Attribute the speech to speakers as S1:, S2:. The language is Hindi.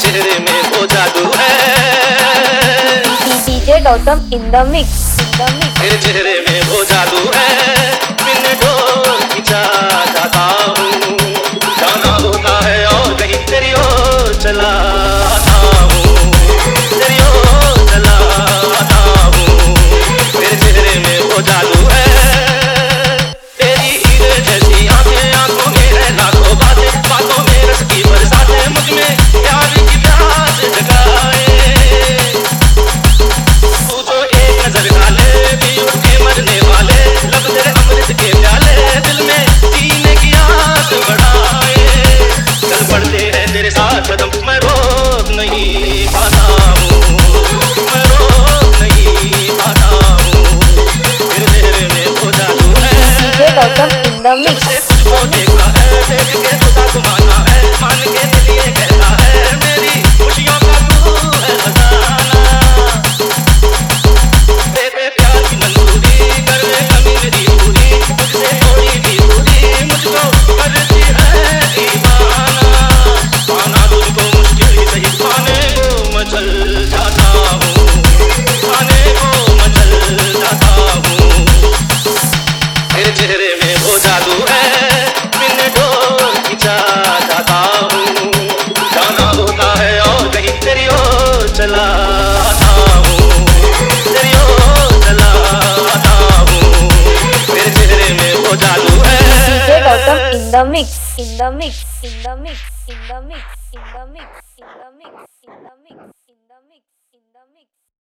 S1: चेहरे में वो जादू है।
S2: DJ Gautam in the mix,
S1: तेरे चेहरे में वो जादू है, बिन डोर खिंचा जाता हूँ, जाना होता है और कहीं तेरी ओर चला आता हूँ, तेरी ओर चला आता हूँ। तेरे चेहरे में वो जादू है, तेरी हीरे जैसी आंखें, आंखों में है लाखों बातें, बातों में रस की बरसातें, मुझ में प्यार की प्यास जगाए। तू जो एक नजर डाले भी उठे मरने वाले, लब तेरे अमृत के प्याले, दिल में जीने की आस बढ़ाए। चल पड़ते हैं तेरे साथ कदम, मैं रोक नहीं पाता हूँ, मैं रोक नहीं पाता हूँ। तेरे चेहरे में वो जादू है।
S2: डीजे गौतम इन द
S1: जब
S2: मिक्स।
S1: से तुझको देखा है, देख के खुदा को माना है, मान के दिल ये कहता है, मेरी खुशियों का तू है खजाना। तेरे प्यार की मंजूरी कर ले कभी मेरी दूरी, मुझसे थोड़ी भी दूरी मुझको करती है दीवाना। पाना तुझको मुश्किल ही सही, पाने को मैं चल जाता हूँ, पाने को मैं चल जाता हूँ। तेरे चेहरे में वो जादू है, बिन डोर खिंचा जाता हूँ, जाना होता है और कहीं तेरी ओर चला आता हूँ, तेरी ओर चला आता हूँ। तेरे चेहरे में वो जादू है।
S2: DJ Gautam in the mix, in the mix, in the mix, in the mix, in the mix, in the mix.